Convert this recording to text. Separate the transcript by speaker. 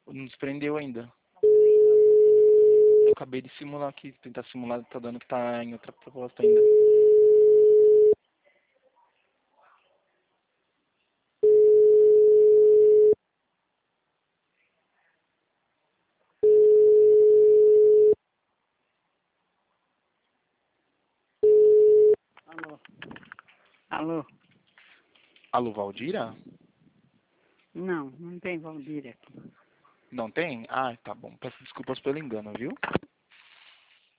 Speaker 1: Não desprendeu ainda. Eu acabei de simular aqui, tentar simular, tá dando que tá em outra proposta ainda.
Speaker 2: Alô? Alô?
Speaker 1: Alô, Valdira?
Speaker 2: Não, não tem Valdir aqui.
Speaker 1: Não tem? Ah, tá bom. Peço desculpas pelo engano, viu?